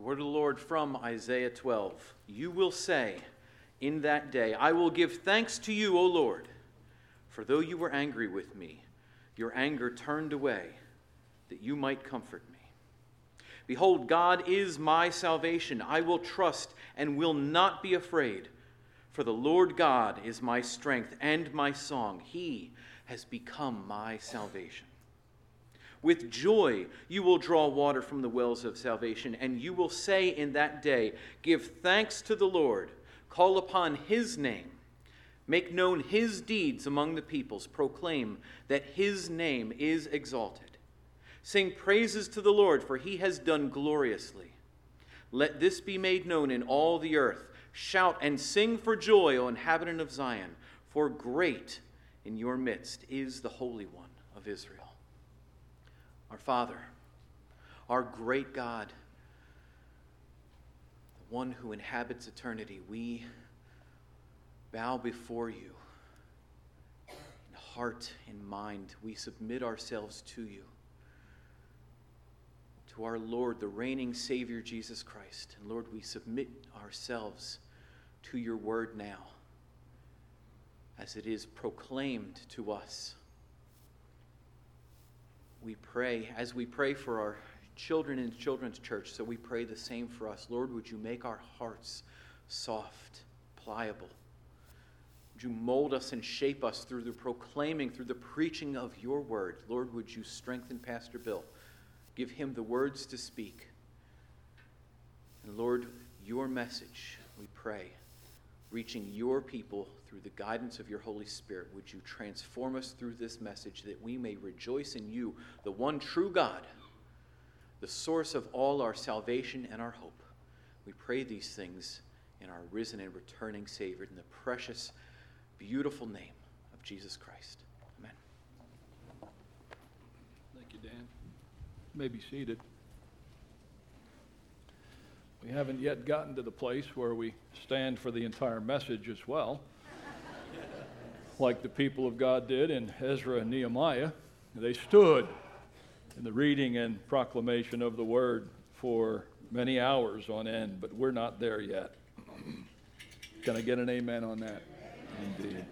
word of the Lord from Isaiah 12. You will say, in that day, I will give thanks to you, O Lord, for though you were angry with me, your anger turned away, that you might comfort me. Behold, God is my salvation. I will trust and will not be afraid. For the Lord God is my strength and my song. He has become my salvation. With joy you will draw water from the wells of salvation, and you will say in that day, give thanks to the Lord, call upon his name, make known his deeds among the peoples, proclaim that his name is exalted. Sing praises to the Lord, for he has done gloriously. Let this be made known in all the earth. Shout and sing for joy, O inhabitant of Zion, for great in your midst is the Holy One of Israel. Our Father, our great God, the one who inhabits eternity, we bow before you in heart and mind. We submit ourselves to you, to our Lord, the reigning Savior, Jesus Christ. And Lord, we submit ourselves to your word now, as it is proclaimed to us. We pray, as we pray for our children in children's church, so we pray the same for us. Lord, would you make our hearts soft, pliable? Would you mold us and shape us through the proclaiming, through the preaching of your word? Lord, would you strengthen Pastor Bill? Give him the words to speak. And Lord, your message, we pray, reaching your people through the guidance of your Holy Spirit, would you transform us through this message that we may rejoice in you, the one true God, the source of all our salvation and our hope. We pray these things in our risen and returning Savior, in the precious, beautiful name of Jesus Christ. Amen. Thank you, Dan. You may be seated. We haven't yet gotten to the place where we stand for the entire message as well, like the people of God did in Ezra and Nehemiah. They stood in the reading and proclamation of the word for many hours on end, but we're not there yet. Can I get an amen on that? Indeed.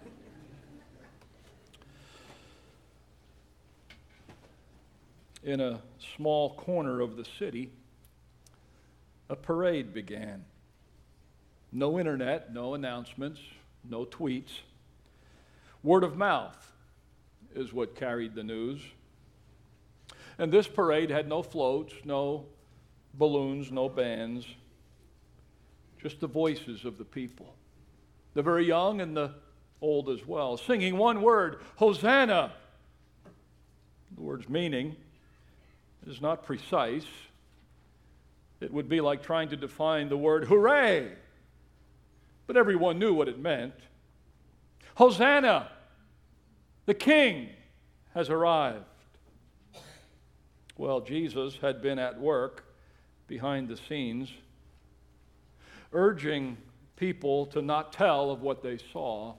In a small corner of the city, a parade began. No internet, no announcements, no tweets. Word of mouth is what carried the news. And this parade had no floats, no balloons, no bands, just the voices of the people, the very young and the old as well, singing one word, Hosanna. The word's meaning is not precise. It would be like trying to define the word hooray, but everyone knew what it meant. Hosanna, the King has arrived. Well, Jesus had been at work behind the scenes, urging people to not tell of what they saw.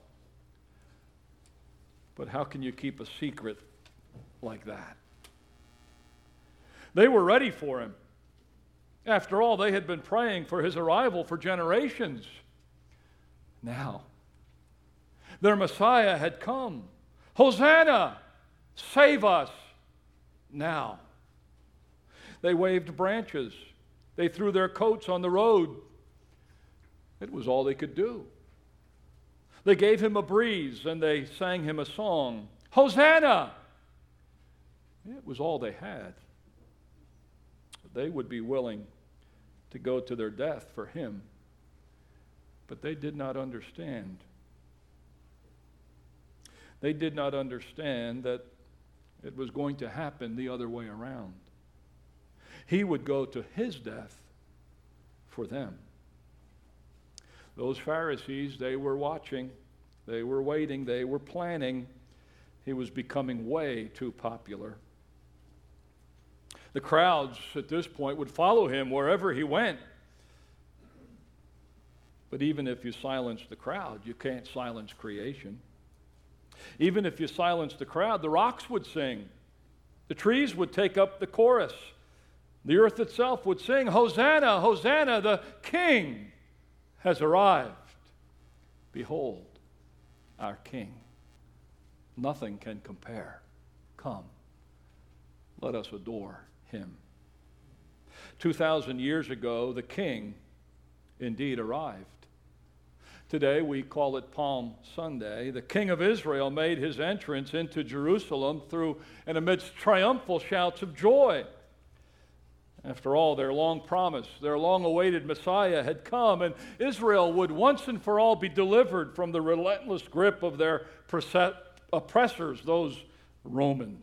But how can you keep a secret like that? They were ready for him. After all, they had been praying for his arrival for generations. Now, their Messiah had come. Hosanna! Save us now. They waved branches. They threw their coats on the road. It was all they could do. They gave him a breeze and they sang him a song. Hosanna! It was all they had. They would be willing to go to their death for him, but they did not understand. They did not understand that it was going to happen the other way around. He would go to his death for them. Those Pharisees, they were watching, they were waiting, they were planning. He was becoming way too popular. The crowds at this point would follow him wherever he went. But even if you silence the crowd, you can't silence creation. Even if you silence the crowd, the rocks would sing. The trees would take up the chorus. The earth itself would sing, Hosanna, Hosanna, the King has arrived. Behold, our King. Nothing can compare. Come, let us adore him. 2,000 years ago, the King indeed arrived. Today we call it Palm Sunday. The King of Israel made his entrance into Jerusalem through and amidst triumphal shouts of joy. After all, their long promise, their long-awaited Messiah had come, and Israel would once and for all be delivered from the relentless grip of their oppressors, those Romans.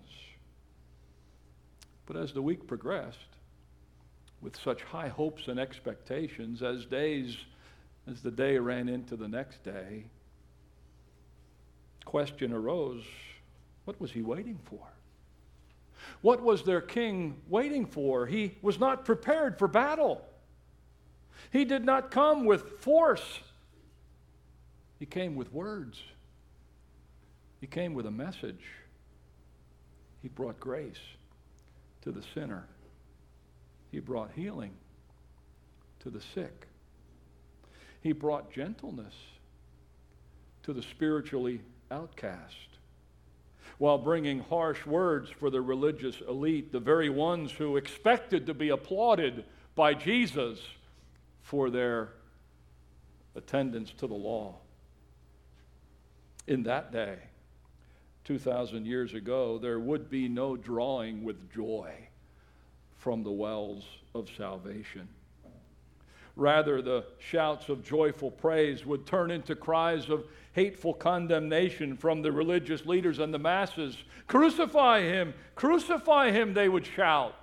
But as the week progressed, with such high hopes and expectations, as the day ran into the next day, question arose, what was he waiting for? What was their king waiting for? He was not prepared for battle. He did not come with force. He came with words. He came with a message. He brought grace to the sinner. He brought healing to the sick. He brought gentleness to the spiritually outcast, while bringing harsh words for the religious elite, the very ones who expected to be applauded by Jesus for their attendance to the law. In that day, 2,000 years ago, there would be no drawing with joy from the wells of salvation. Rather, the shouts of joyful praise would turn into cries of hateful condemnation from the religious leaders and the masses. Crucify him! Crucify him! They would shout.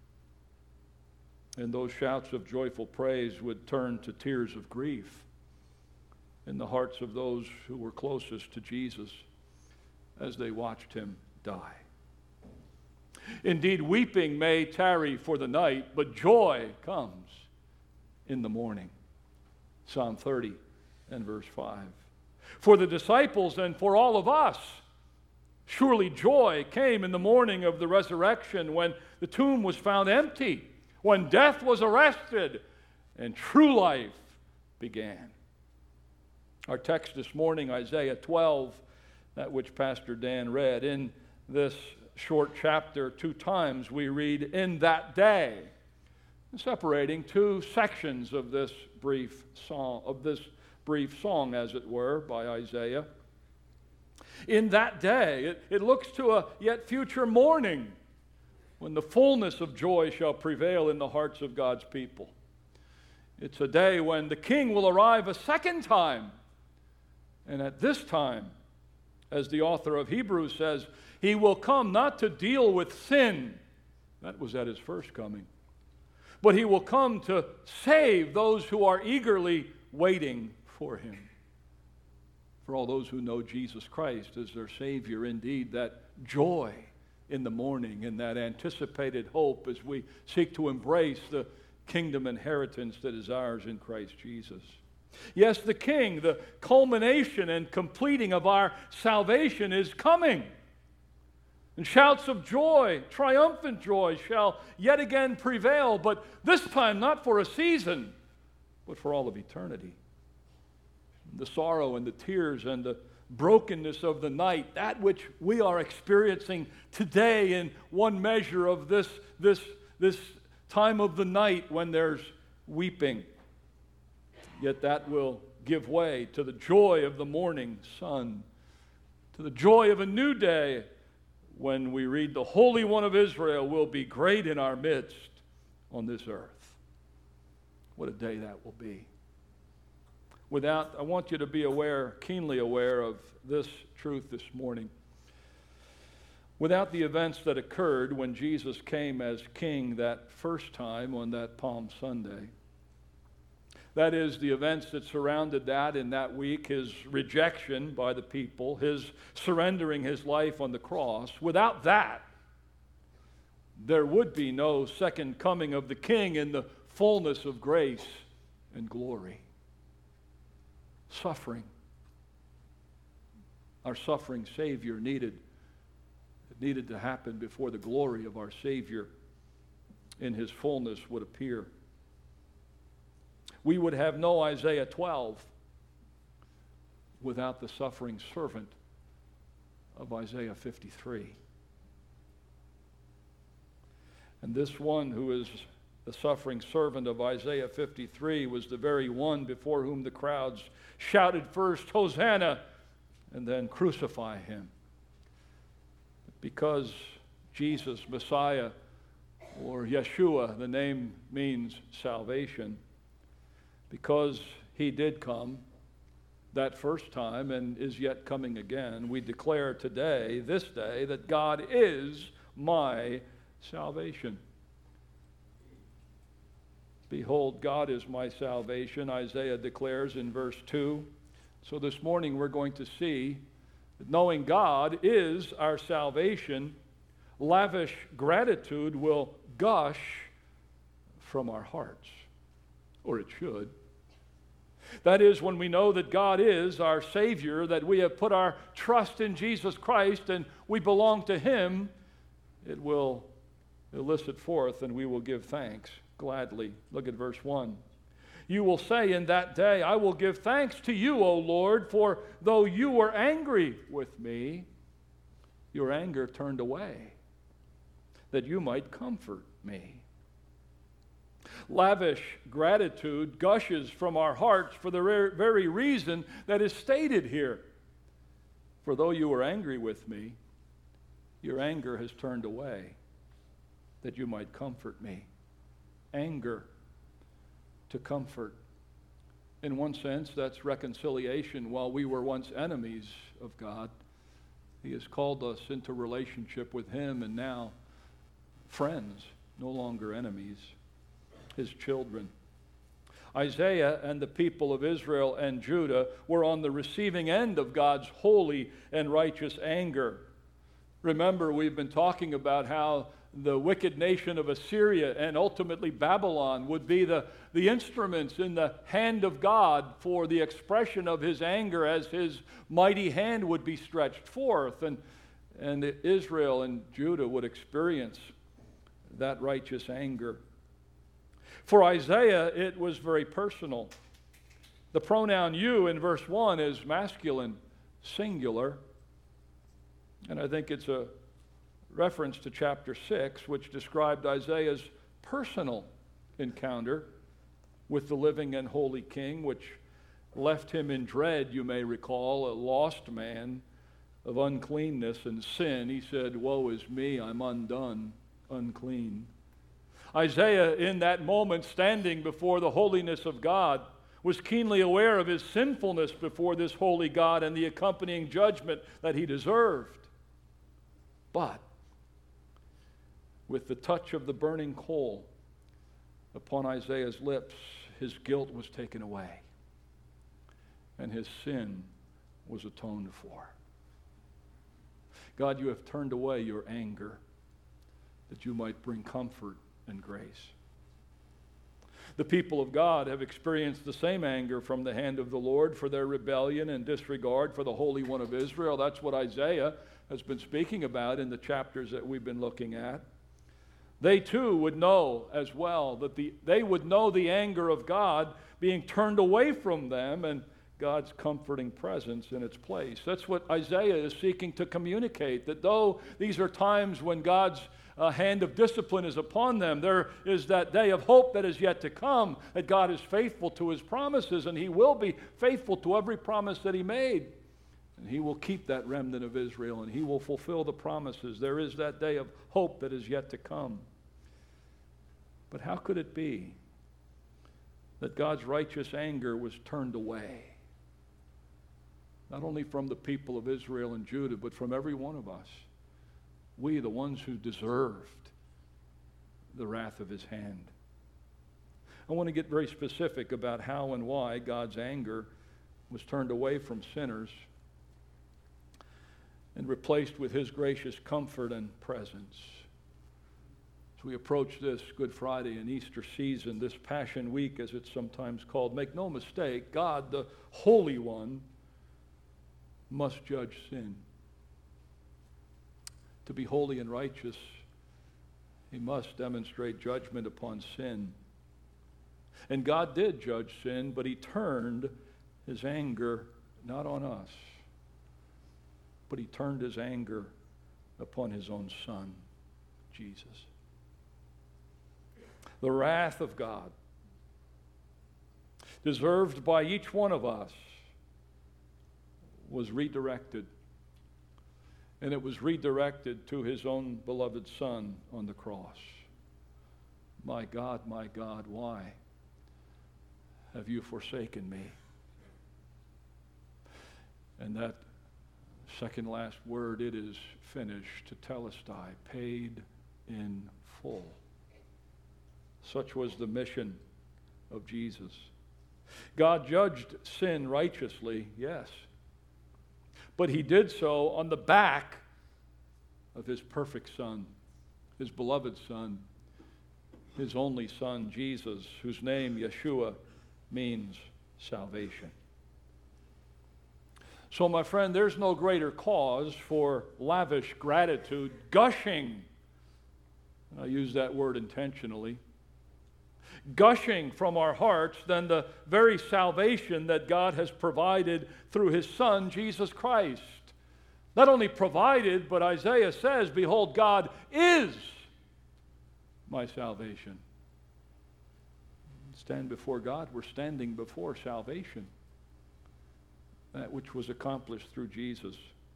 And those shouts of joyful praise would turn to tears of grief in the hearts of those who were closest to Jesus as they watched him die. Indeed, weeping may tarry for the night, but joy comes in the morning. Psalm 30 and verse 5. For the disciples and for all of us, surely joy came in the morning of the resurrection, when the tomb was found empty, when death was arrested, and true life began. Our text this morning, Isaiah 12, that which Pastor Dan read, in this short chapter, 2 times we read, in that day, separating 2 sections of this brief song, as it were, by Isaiah. In that day, it looks to a yet future morning when the fullness of joy shall prevail in the hearts of God's people. It's a day when the King will arrive a second time. And at this time, as the author of Hebrews says, he will come not to deal with sin. That was at his first coming. But he will come to save those who are eagerly waiting for him. For all those who know Jesus Christ as their Savior, indeed, that joy in the morning and that anticipated hope as we seek to embrace the kingdom inheritance that is ours in Christ Jesus. Yes, the King, the culmination and completing of our salvation, is coming. And shouts of joy, triumphant joy, shall yet again prevail, but this time not for a season, but for all of eternity. The sorrow and the tears and the brokenness of the night, that which we are experiencing today in one measure of this time of the night when there's weeping, yet that will give way to the joy of the morning sun, to the joy of a new day, when we read the Holy One of Israel will be great in our midst on this earth. What a day that will be. I want you to be keenly aware of this truth this morning. Without the events that occurred when Jesus came as King that first time on that Palm Sunday, that is, the events that surrounded that in that week, his rejection by the people, his surrendering his life on the cross. Without that, there would be no second coming of the King in the fullness of grace and glory. Suffering. Our suffering Savior needed to happen before the glory of our Savior in his fullness would appear. We would have no Isaiah 12 without the suffering servant of Isaiah 53. And this one who is the suffering servant of Isaiah 53 was the very one before whom the crowds shouted first, Hosanna, and then crucify him. Because Jesus, Messiah, or Yeshua, the name means salvation, because he did come that first time and is yet coming again, we declare today, this day, that God is my salvation. Behold, God is my salvation, Isaiah declares in verse 2. So this morning we're going to see that knowing God is our salvation, lavish gratitude will gush from our hearts, or it should. That is, when we know that God is our Savior, that we have put our trust in Jesus Christ and we belong to Him, it will elicit forth and we will give thanks gladly. Look at verse 1. You will say in that day, I will give thanks to you, O Lord, for though you were angry with me, your anger turned away, that you might comfort me. Lavish gratitude gushes from our hearts for the very reason that is stated here. For though you were angry with me, your anger has turned away, that you might comfort me. Anger to comfort. In one sense, that's reconciliation. While we were once enemies of God, He has called us into relationship with Him, and now friends, no longer enemies, His children. Isaiah and the people of Israel and Judah were on the receiving end of God's holy and righteous anger. Remember, we've been talking about how the wicked nation of Assyria and ultimately Babylon would be the instruments in the hand of God for the expression of His anger as His mighty hand would be stretched forth. And Israel and Judah would experience that righteous anger. For Isaiah, it was very personal. The pronoun you in verse 1 is masculine, singular. And I think it's a reference to chapter 6, which described Isaiah's personal encounter with the living and holy King, which left him in dread, you may recall, a lost man of uncleanness and sin. He said, woe is me, I'm undone, unclean. Isaiah, in that moment, standing before the holiness of God, was keenly aware of his sinfulness before this holy God and the accompanying judgment that he deserved. But with the touch of the burning coal upon Isaiah's lips, his guilt was taken away, and his sin was atoned for. God, you have turned away your anger, that you might bring comfort and grace. The people of God have experienced the same anger from the hand of the Lord for their rebellion and disregard for the Holy One of Israel. That's what Isaiah has been speaking about in the chapters that we've been looking at. They too would know as well that they would know the anger of God being turned away from them and God's comforting presence in its place. That's what Isaiah is seeking to communicate, that though these are times when God's hand of discipline is upon them, there is that day of hope that is yet to come, that God is faithful to His promises, and He will be faithful to every promise that He made. And He will keep that remnant of Israel, and He will fulfill the promises. There is that day of hope that is yet to come. But how could it be that God's righteous anger was turned away? Not only from the people of Israel and Judah, but from every one of us. We, the ones who deserved the wrath of His hand. I want to get very specific about how and why God's anger was turned away from sinners and replaced with His gracious comfort and presence. As we approach this Good Friday and Easter season, this Passion Week as it's sometimes called, make no mistake, God, the Holy One, must judge sin. To be holy and righteous He must demonstrate judgment upon sin. And God did judge sin, but he turned his anger not on us, but he turned his anger upon his own Son, Jesus. The wrath of God, deserved by each one of us, was redirected. And it was redirected to his own beloved Son on the cross. My God, why have you forsaken me? And that second last word, it is finished, tetelestai, paid in full. Such was the mission of Jesus. God judged sin righteously, yes. But he did so on the back of his perfect Son, his beloved Son, his only Son, Jesus, whose name, Yeshua, means salvation. So, my friend, there's no greater cause for lavish gratitude, gushing, and I use that word intentionally, gushing from our hearts than the very salvation that God has provided through his Son, Jesus Christ. Not only provided, but Isaiah says, behold, God is my salvation. Stand before God, we're standing before salvation. That which was accomplished through Jesus.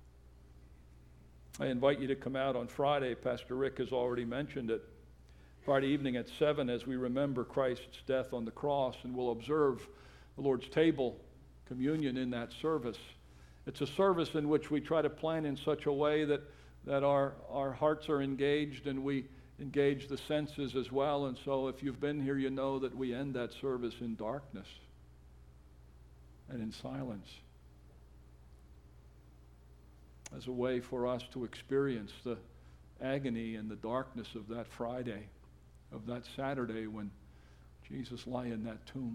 I invite you to come out on Friday. Pastor Rick has already mentioned it. Friday evening at 7 as we remember Christ's death on the cross, and we'll observe the Lord's table, communion in that service. It's a service in which we try to plan in such a way that our hearts are engaged and we engage the senses as well. And so if you've been here, you know that we end that service in darkness and in silence as a way for us to experience the agony and the darkness of that Friday, of that Saturday when Jesus lay in that tomb.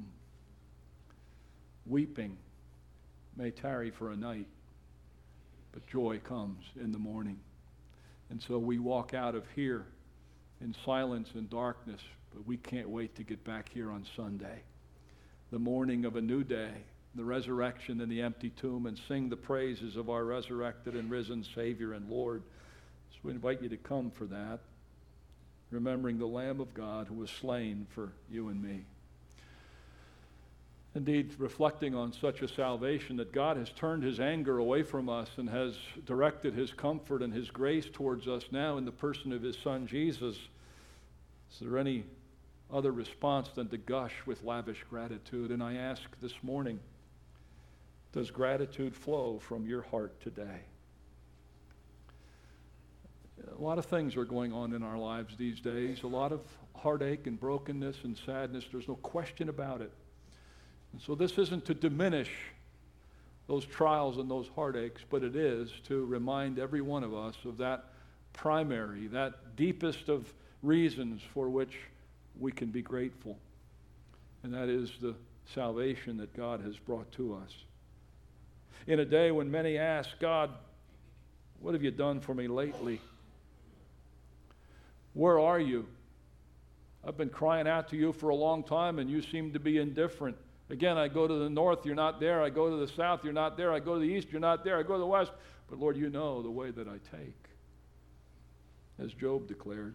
Weeping may tarry for a night, but joy comes in the morning. And so we walk out of here in silence and darkness, but we can't wait to get back here on Sunday, the morning of a new day, the resurrection and the empty tomb, and sing the praises of our resurrected and risen Savior and Lord. So we invite you to come for that, remembering the Lamb of God who was slain for you and me. Indeed, reflecting on such a salvation that God has turned his anger away from us and has directed his comfort and his grace towards us now in the person of his Son, Jesus. Is there any other response than to gush with lavish gratitude? And I ask this morning, does gratitude flow from your heart today? A lot of things are going on in our lives these days, a lot of heartache and brokenness and sadness. There's no question about it. And so this isn't to diminish those trials and those heartaches, but it is to remind every one of us of that primary, that deepest of reasons for which we can be grateful. And that is the salvation that God has brought to us. In a day when many ask, God, what have you done for me lately? Where are you? I've been crying out to you for a long time and you seem to be indifferent. Again, I go to the north, you're not there. I go to the south, you're not there. I go to the east, you're not there. I go to the west. But Lord, you know the way that I take, as Job declared.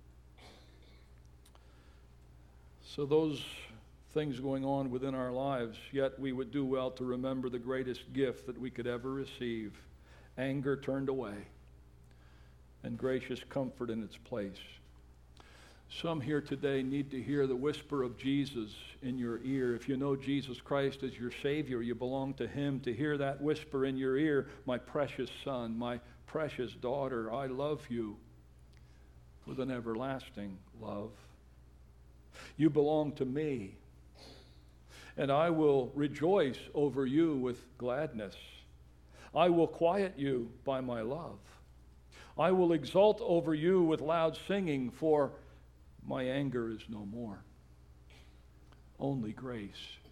So those things going on within our lives, yet we would do well to remember the greatest gift that we could ever receive, anger turned away and gracious comfort in its place. Some here today need to hear the whisper of Jesus in your ear. If you know Jesus Christ as your Savior, you belong to him. To hear that whisper in your ear, my precious son, my precious daughter, I love you with an everlasting love. You belong to me, and I will rejoice over you with gladness. I will quiet you by my love. I will exult over you with loud singing, for my anger is no more, only grace.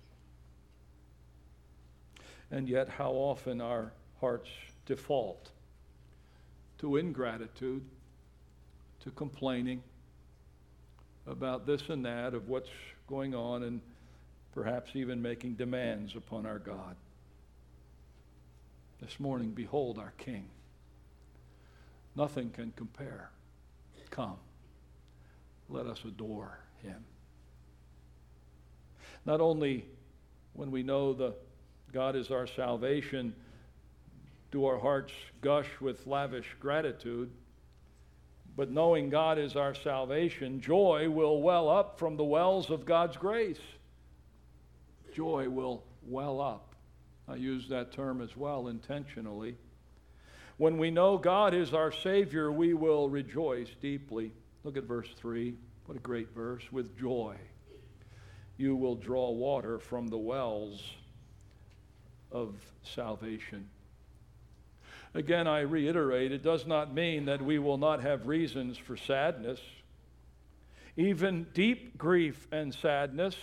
And yet how often our hearts default to ingratitude, to complaining, about this and that, of what's going on, and perhaps even making demands upon our God. This morning, behold our King. Nothing can compare. Come, let us adore him. Not only when we know that God is our salvation, do our hearts gush with lavish gratitude, but knowing God is our salvation, joy will well up from the wells of God's grace. Joy will well up. I use that term as well intentionally. When we know God is our Savior, we will rejoice deeply. Look at verse 3. What a great verse. With joy, you will draw water from the wells of salvation. Again, I reiterate, it does not mean that we will not have reasons for sadness, even deep grief and sadness,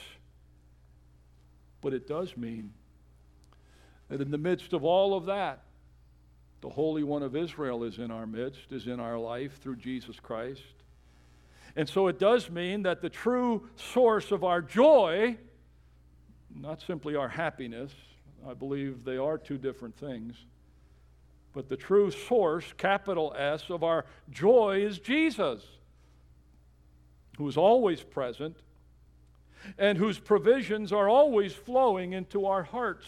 but it does mean that in the midst of all of that, the Holy One of Israel is in our midst, is in our life through Jesus Christ. And so it does mean that the true source of our joy, not simply our happiness, I believe they are two different things, but the true source, capital S, of our joy is Jesus, who is always present and whose provisions are always flowing into our hearts.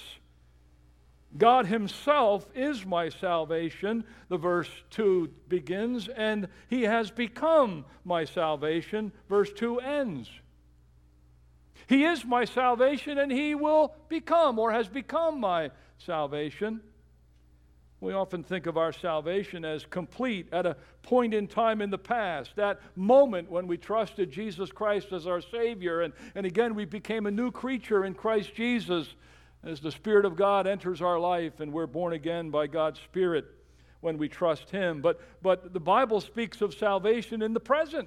God himself is my salvation, the verse 2 begins, and he has become my salvation, verse 2 ends. He is my salvation, and he will become, or has become, my salvation. We often think of our salvation as complete at a point in time in the past, that moment when we trusted Jesus Christ as our Savior, and again we became a new creature in Christ Jesus as the Spirit of God enters our life and we're born again by God's Spirit when we trust him. But the Bible speaks of salvation in the present.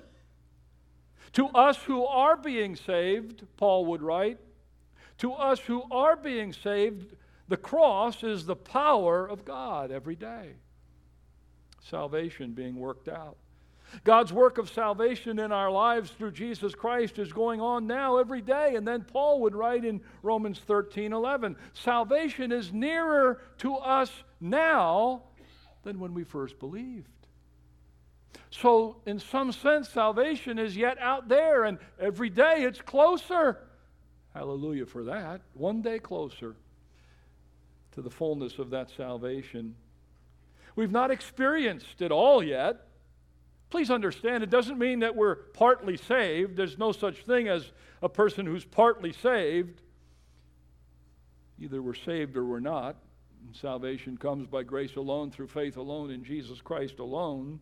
To us who are being saved, Paul would write, to us who are being saved, the cross is the power of God every day. Salvation being worked out. God's work of salvation in our lives through Jesus Christ is going on now every day. And then Paul would write in Romans 13:11, salvation is nearer to us now than when we first believed. So in some sense, salvation is yet out there, and every day it's closer. Hallelujah for that. One day closer to the fullness of that salvation. We've not experienced it all yet. Please understand, it doesn't mean that we're partly saved. There's no such thing as a person who's partly saved. Either we're saved or we're not. And salvation comes by grace alone, through faith alone, in Jesus Christ alone.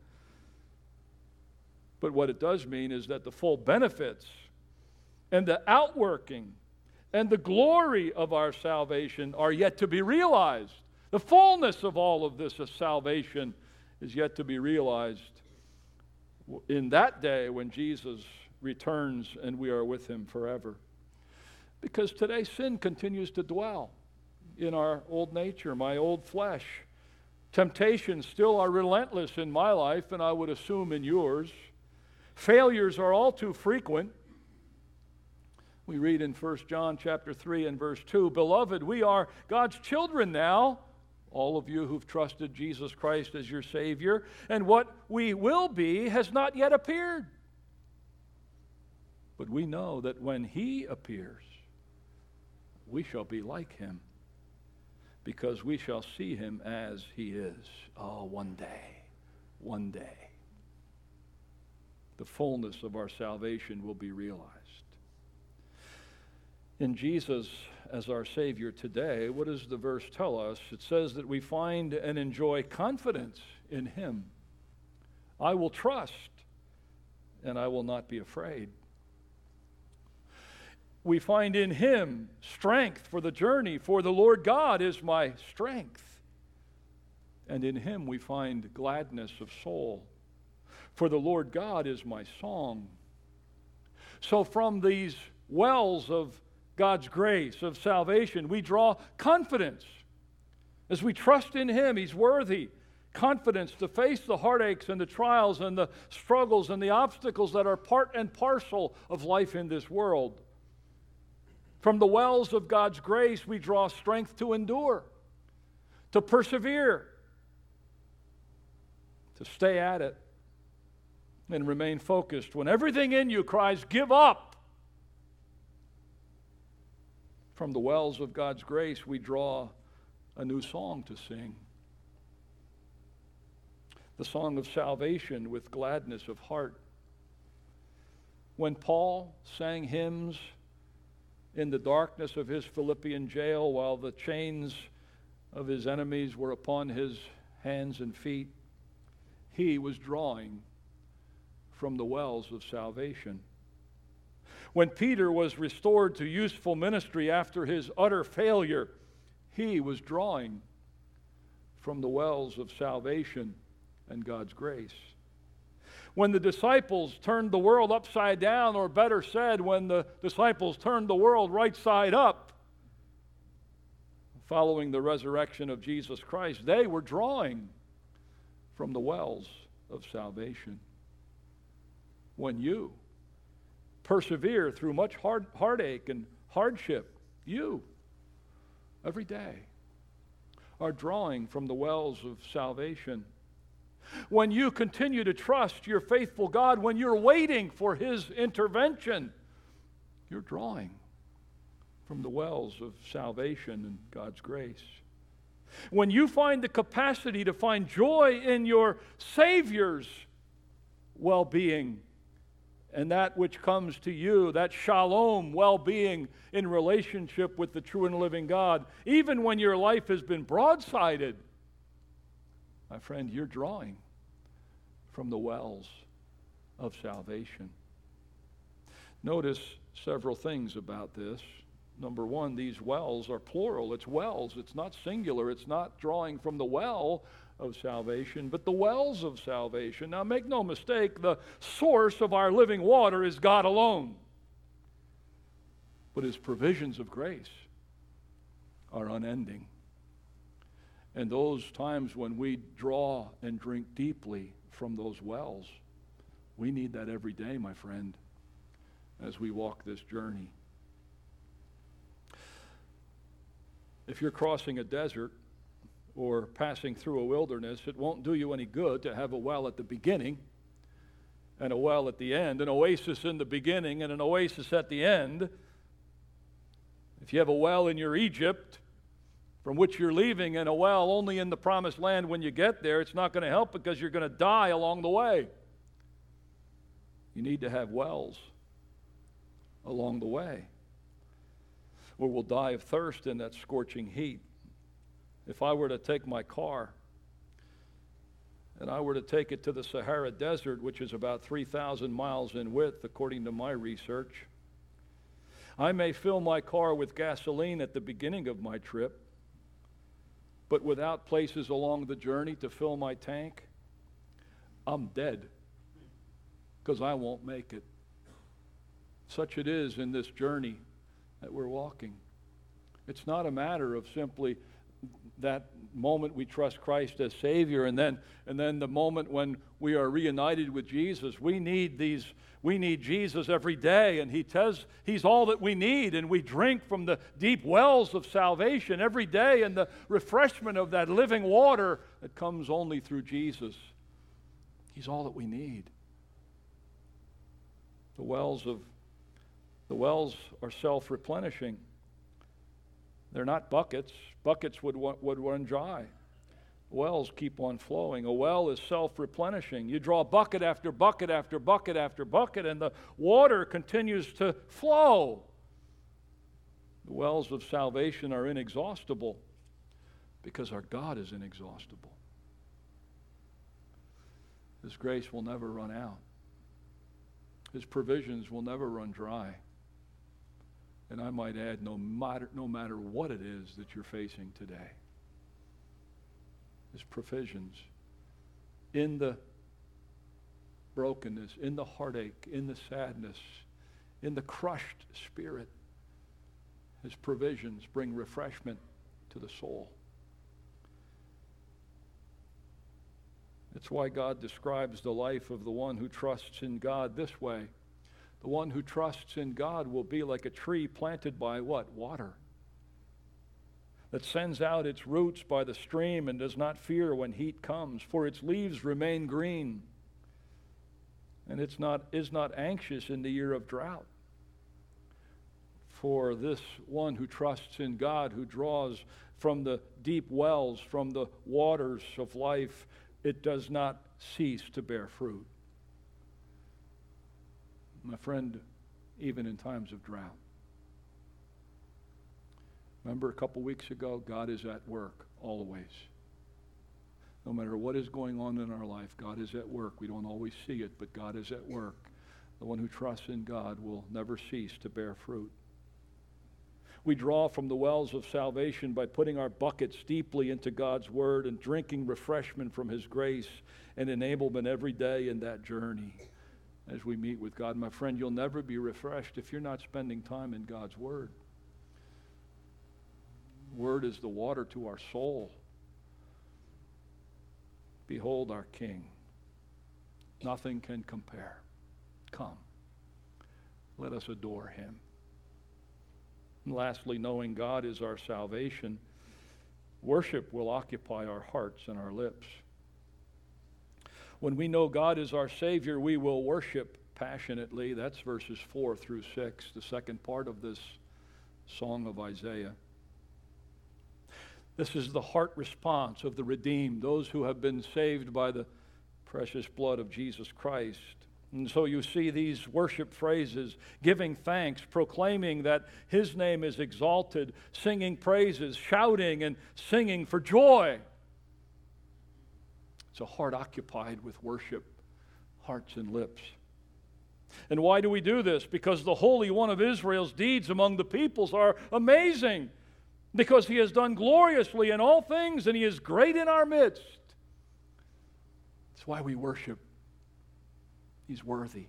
But what it does mean is that the full benefits and the outworking and the glory of our salvation are yet to be realized. The fullness of all of this salvation is yet to be realized in that day when Jesus returns and we are with him forever. Because today sin continues to dwell in our old nature, my old flesh. Temptations still are relentless in my life, and I would assume in yours. Failures are all too frequent. We read in 1 John chapter 3 and verse 2, beloved, we are God's children now, all of you who've trusted Jesus Christ as your Savior, and what we will be has not yet appeared. But we know that when he appears, we shall be like him, because we shall see him as he is. Oh, one day, the fullness of our salvation will be realized. In Jesus as our Savior today, what does the verse tell us? It says that we find and enjoy confidence in him. I will trust, and I will not be afraid. We find in him strength for the journey, for the Lord God is my strength. And in him we find gladness of soul, for the Lord God is my song. So from these wells of God's grace, of salvation, we draw confidence. As we trust in him, he's worthy. confidence to face the heartaches and the trials and the struggles and the obstacles that are part and parcel of life in this world. From the wells of God's grace, we draw strength to endure, to persevere, to stay at it, and remain focused when everything in you cries, "Give up." From the wells of God's grace, we draw a new song to sing. The song of salvation with gladness of heart. When Paul sang hymns in the darkness of his Philippian jail while the chains of his enemies were upon his hands and feet, he was drawing from the wells of salvation. When Peter was restored to useful ministry after his utter failure, he was drawing from the wells of salvation and God's grace. When the disciples turned the world upside down, or better said, when the disciples turned the world right side up, following the resurrection of Jesus Christ, they were drawing from the wells of salvation. When you persevere through much heartache and hardship, you, every day, are drawing from the wells of salvation. When you continue to trust your faithful God, when you're waiting for His intervention, you're drawing from the wells of salvation and God's grace. When you find the capacity to find joy in your Savior's well-being and that which comes to you, that shalom, well-being in relationship with the true and living God, even when your life has been broadsided, my friend, you're drawing from the wells of salvation. Notice several things about this. Number one, these wells are plural. It's wells. It's not singular. It's not drawing from the well of salvation, but the wells of salvation. Now, make no mistake, the source of our living water is God alone. But His provisions of grace are unending. And those times when we draw and drink deeply from those wells, we need that every day, my friend, as we walk this journey. If you're crossing a desert or passing through a wilderness, it won't do you any good to have a well at the beginning and a well at the end, an oasis in the beginning and an oasis at the end. If you have a well in your Egypt from which you're leaving and a well only in the promised land when you get there, it's not going to help because you're going to die along the way. You need to have wells along the way, or we'll die of thirst in that scorching heat. If I were to take my car and I were to take it to the Sahara Desert, which is about 3,000 miles in width, according to my research, I may fill my car with gasoline at the beginning of my trip, but without places along the journey to fill my tank, I'm dead because I won't make it. Such it is in this journey that we're walking. It's not a matter of simply that moment we trust Christ as Savior and then the moment when we are reunited with Jesus. We need Jesus every day, and He's all that we need, and we drink from the deep wells of salvation every day and the refreshment of that living water that comes only through Jesus. He's all that we need. The wells are self-replenishing. They're not buckets. Buckets would run dry. Wells keep on flowing. A well is self-replenishing. You draw bucket after bucket after bucket after bucket, and the water continues to flow. The wells of salvation are inexhaustible because our God is inexhaustible. His grace will never run out. His provisions will never run dry. And I might add, no matter what it is that you're facing today, His provisions in the brokenness, in the heartache, in the sadness, in the crushed spirit, His provisions bring refreshment to the soul. It's why God describes the life of the one who trusts in God this way. The one who trusts in God will be like a tree planted by what? Water. That sends out its roots by the stream and does not fear when heat comes, for its leaves remain green. And is not anxious in the year of drought. For this one who trusts in God, who draws from the deep wells, from the waters of life, it does not cease to bear fruit. My friend, even in times of drought. Remember a couple weeks ago, God is at work always. No matter what is going on in our life, God is at work. We don't always see it, but God is at work. The one who trusts in God will never cease to bear fruit. We draw from the wells of salvation by putting our buckets deeply into God's Word and drinking refreshment from His grace and enablement every day in that journey as we meet with God. My friend, you'll never be refreshed if you're not spending time in God's Word. Word is the water to our soul. Behold our King. Nothing can compare. Come, let us adore Him. And lastly, knowing God is our salvation, worship will occupy our hearts and our lips. When we know God is our Savior, we will worship passionately. That's verses 4 through 6, the second part of this song of Isaiah. This is the heart response of the redeemed, those who have been saved by the precious blood of Jesus Christ. And so you see these worship phrases: giving thanks, proclaiming that His name is exalted, singing praises, shouting and singing for joy. It's a heart occupied with worship, hearts and lips. And why do we do this? Because the Holy One of Israel's deeds among the peoples are amazing. Because He has done gloriously in all things, and He is great in our midst. That's why we worship. He's worthy.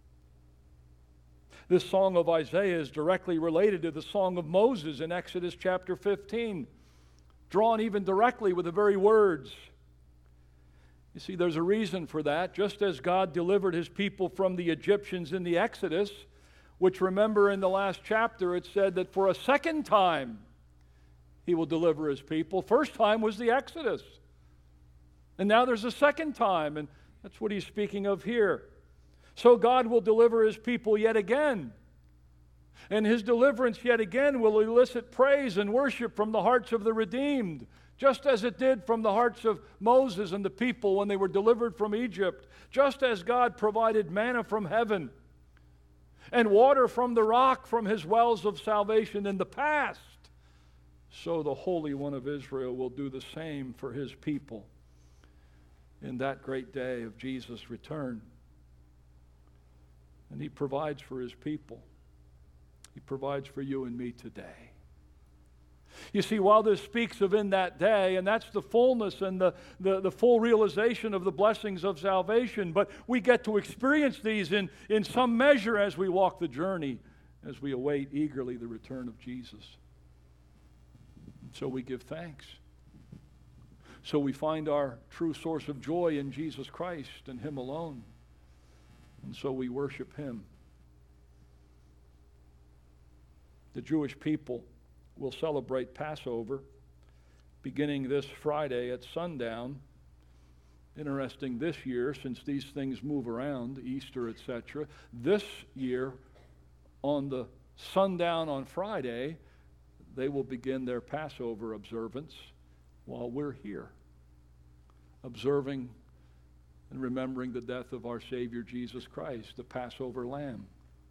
This song of Isaiah is directly related to the song of Moses in Exodus chapter 15, drawn even directly with the very words. You see, there's a reason for that. Just as God delivered His people from the Egyptians in the Exodus, which, remember, in the last chapter it said that for a second time He will deliver His people. First time was the Exodus. And now there's a second time, and that's what He's speaking of here. So God will deliver His people yet again. And His deliverance yet again will elicit praise and worship from the hearts of the redeemed, just as it did from the hearts of Moses and the people when they were delivered from Egypt, just as God provided manna from heaven and water from the rock from His wells of salvation in the past. So the Holy One of Israel will do the same for His people in that great day of Jesus' return. And He provides for His people. He provides for you and me today. You see, while this speaks of in that day, and that's the fullness and the full realization of the blessings of salvation, but we get to experience these in some measure as we walk the journey, as we await eagerly the return of Jesus. So we give thanks. So we find our true source of joy in Jesus Christ and Him alone. And so we worship Him. The Jewish people will celebrate Passover beginning this Friday at sundown. Interesting this year, since these things move around, Easter, etc. This year, on the sundown on Friday, they will begin their Passover observance while we're here, observing and remembering the death of our Savior Jesus Christ, the Passover Lamb.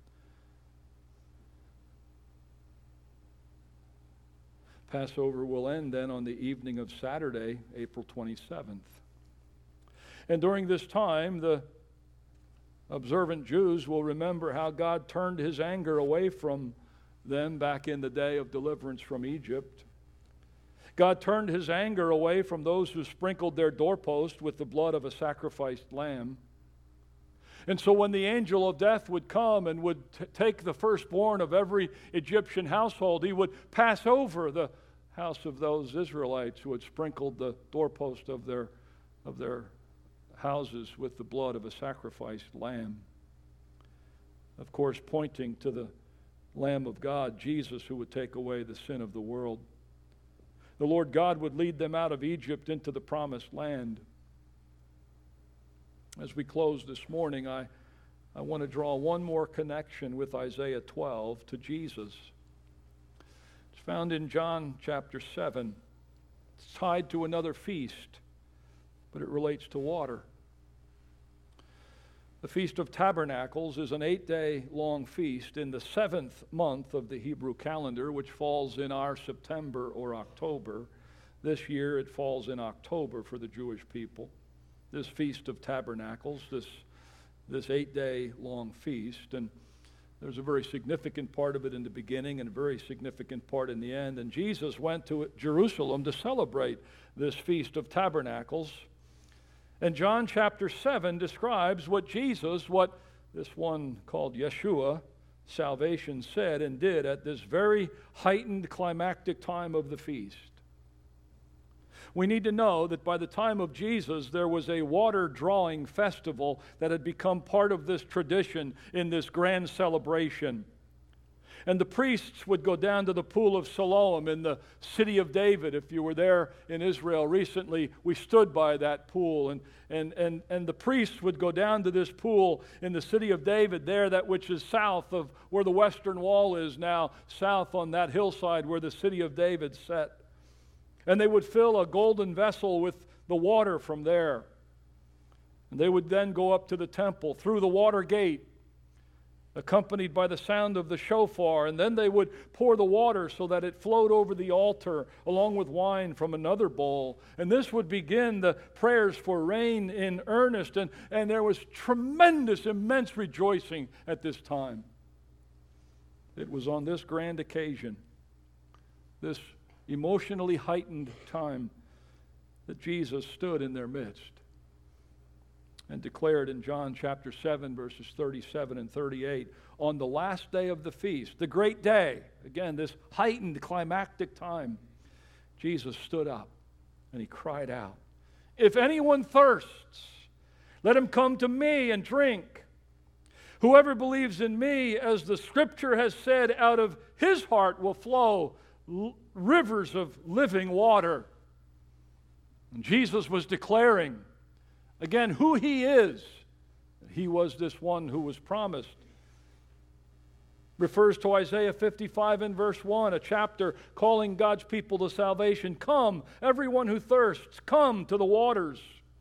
Passover will end then on the evening of Saturday, April 27th. And during this time, the observant Jews will remember how God turned His anger away from them back in the day of deliverance from Egypt. God turned His anger away from those who sprinkled their doorpost with the blood of a sacrificed lamb. And so when the angel of death would come and would take the firstborn of every Egyptian household, he would pass over the house of those Israelites who had sprinkled the doorpost of their houses with the blood of a sacrificed lamb. Of course, pointing to the Lamb of God, Jesus, who would take away the sin of the world. The Lord God would lead them out of Egypt into the promised land. As we close this morning, I want to draw one more connection with Isaiah 12 to Jesus. It's found in John chapter 7. It's tied to another feast, but it relates to water. The Feast of Tabernacles is an 8-day long feast in the 7th month of the Hebrew calendar, which falls in our September or October. This year it falls in October for the Jewish people. This Feast of Tabernacles, this 8-day long feast, and there's a very significant part of it in the beginning and a very significant part in the end. And Jesus went to Jerusalem to celebrate this Feast of Tabernacles. And John chapter 7 describes what this one called Yeshua, salvation, said and did at this very heightened climactic time of the feast. We need to know that by the time of Jesus, there was a water-drawing festival that had become part of this tradition in this grand celebration. And the priests would go down to the pool of Siloam in the city of David. If you were there in Israel recently, we stood by that pool. And the priests would go down to this pool in the city of David there, that which is south of where the western wall is now, south on that hillside where the city of David sat. And they would fill a golden vessel with the water from there. And they would then go up to the temple through the water gate, accompanied by the sound of the shofar, and then they would pour the water so that it flowed over the altar along with wine from another bowl. And this would begin the prayers for rain in earnest, and there was tremendous, immense rejoicing at this time. It was on this grand occasion, this emotionally heightened time, that Jesus stood in their midst and declared in John chapter 7, verses 37 and 38, on the last day of the feast, the great day, again, this heightened climactic time, Jesus stood up and he cried out, "If anyone thirsts, let him come to me and drink. Whoever believes in me, as the scripture has said, out of his heart will flow rivers of living water." And Jesus was declaring again who he is. He was this one who was promised. Refers to Isaiah 55 and verse 1, a chapter calling God's people to salvation. Come, everyone who thirsts, come to the waters.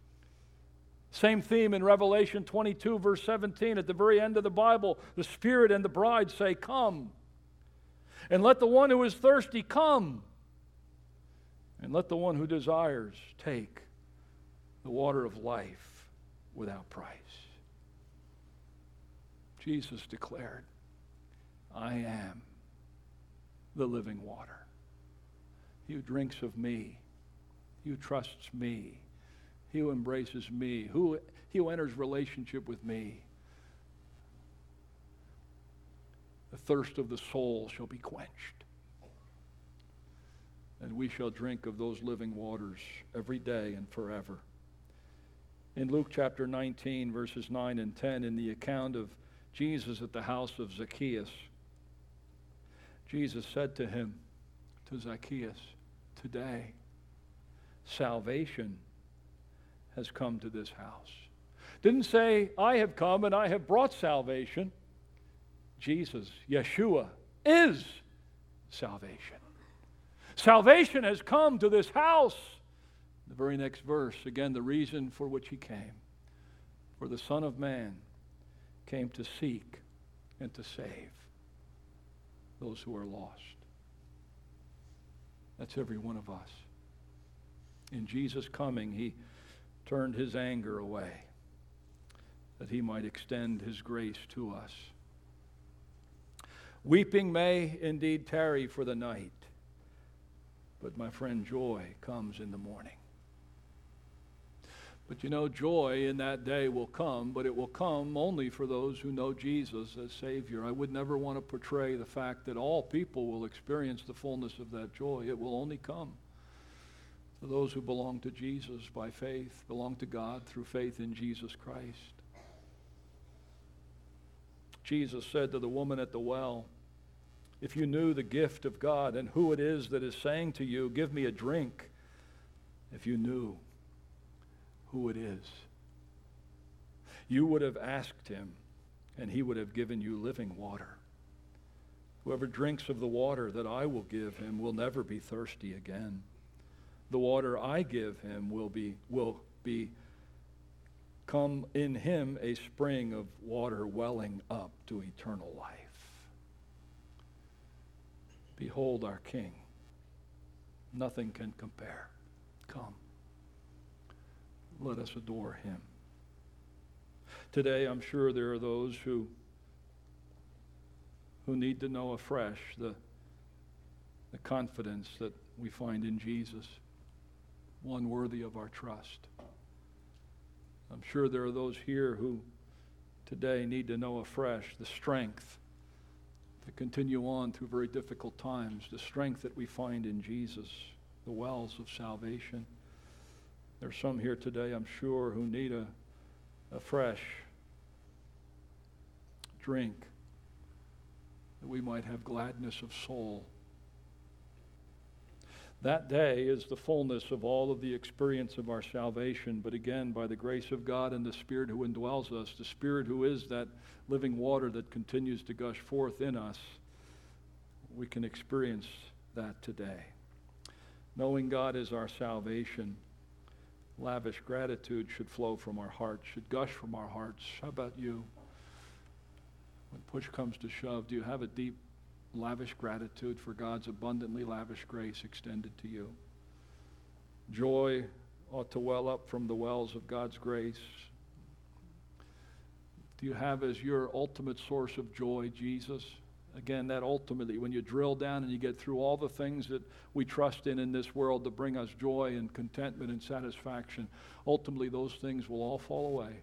Same theme in Revelation 22 verse 17. At the very end of the Bible, the Spirit and the bride say, "Come." And let the one who is thirsty come. And let the one who desires take the water of life without price. Jesus declared, "I am the living water. He who drinks of me, he who trusts me, he who embraces me, he who enters relationship with me, the thirst of the soul shall be quenched. And we shall drink of those living waters every day and forever." In Luke chapter 19, verses 9 and 10, in the account of Jesus at the house of Zacchaeus, Jesus said to him, to Zacchaeus, "Today salvation has come to this house." Didn't say, "I have come and I have brought salvation." Jesus, Yeshua, is salvation. Salvation has come to this house. The very next verse, again, the reason for which he came. For the Son of Man came to seek and to save those who are lost. That's every one of us. In Jesus' coming, he turned his anger away that he might extend his grace to us. Weeping may indeed tarry for the night, but my friend, joy comes in the morning. But you know, joy in that day will come, but it will come only for those who know Jesus as Savior. I would never want to portray the fact that all people will experience the fullness of that joy. It will only come those who belong to Jesus by faith, belong to God through faith in Jesus Christ. Jesus said to the woman at the well, if you knew the gift of God and who it is that is saying to you, give me a drink, if you knew who it is, you would have asked him, and he would have given you living water. Whoever drinks of the water that I will give him will never be thirsty again. The water I give him will become in him a spring of water welling up to eternal life. Behold our King. Nothing can compare. Come. Let us adore him. Today, I'm sure there are those who need to know afresh the confidence that we find in Jesus, one worthy of our trust. I'm sure there are those here who today need to know afresh the strength to continue on through very difficult times, the strength that we find in Jesus, the wells of salvation. There's some here today, I'm sure, who need a fresh drink that we might have gladness of soul. That day is the fullness of all of the experience of our salvation, but again, by the grace of God and the Spirit who indwells us, the Spirit who is that living water that continues to gush forth in us, we can experience that today. Knowing God is our salvation, lavish gratitude should flow from our hearts, should gush from our hearts. How about you? When push comes to shove, do you have a deep, lavish gratitude for God's abundantly lavish grace extended to you? Joy ought to well up from the wells of God's grace. Do you have as your ultimate source of joy Jesus? Again, that ultimately, when you drill down and you get through all the things that we trust in this world to bring us joy and contentment and satisfaction, ultimately those things will all fall away.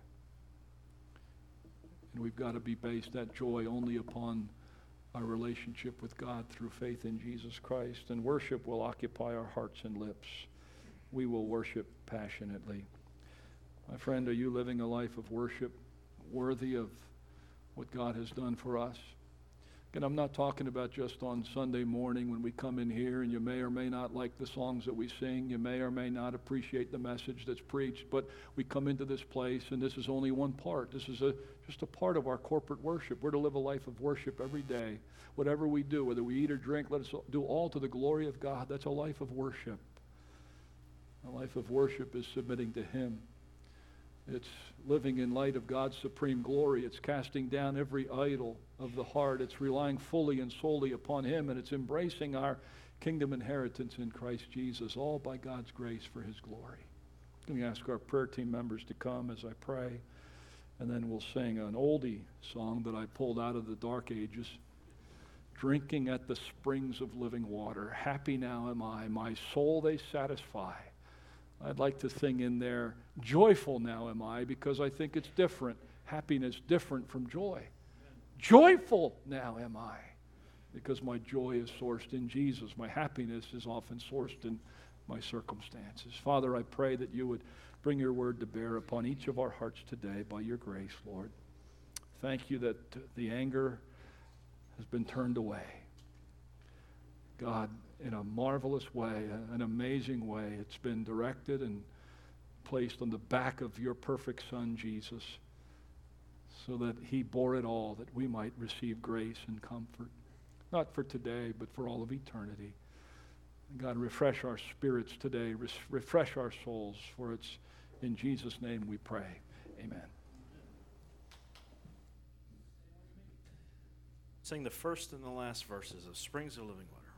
And we've got to be based that joy only upon our relationship with God through faith in Jesus Christ. And worship will occupy our hearts and lips. We will worship passionately. My friend, are you living a life of worship worthy of what God has done for us? Again, I'm not talking about just on Sunday morning when we come in here and you may or may not like the songs that we sing. You may or may not appreciate the message that's preached, but we come into this place and this is only one part. This is just a part of our corporate worship. We're to live a life of worship every day. Whatever we do, whether we eat or drink, let us do all to the glory of God. That's a life of worship. A life of worship is submitting to him. It's living in light of God's supreme glory. It's casting down every idol of the heart. It's relying fully and solely upon him, and it's embracing our kingdom inheritance in Christ Jesus, all by God's grace for his glory. Let me ask our prayer team members to come as I pray, and then we'll sing an oldie song that I pulled out of the dark ages. Drinking at the springs of living water, happy now am I, my soul they satisfy. I'd like to sing in there, joyful now am I, because I think it's different. Happiness different from joy. Joyful now am I, because my joy is sourced in Jesus. My happiness is often sourced in my circumstances. Father, I pray that you would bring your word to bear upon each of our hearts today by your grace, Lord. Thank you that the anger has been turned away. God, in a marvelous way, an amazing way, it's been directed and placed on the back of your perfect Son, Jesus, so that he bore it all, that we might receive grace and comfort, not for today, but for all of eternity. God, refresh our spirits today, refresh our souls, for it's in Jesus' name we pray. Amen. Sing the first and the last verses of Springs of Living Water.